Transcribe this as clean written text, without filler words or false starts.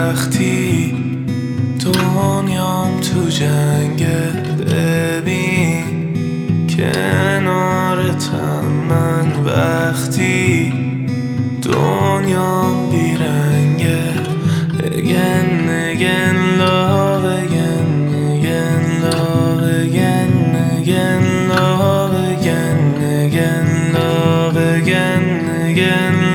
وقتی دنیام تو جنگه، ببین کنارتم من وقتی دنیام بیرنگه. Again, again, love again, again, love again, again, love again, again, love again, again.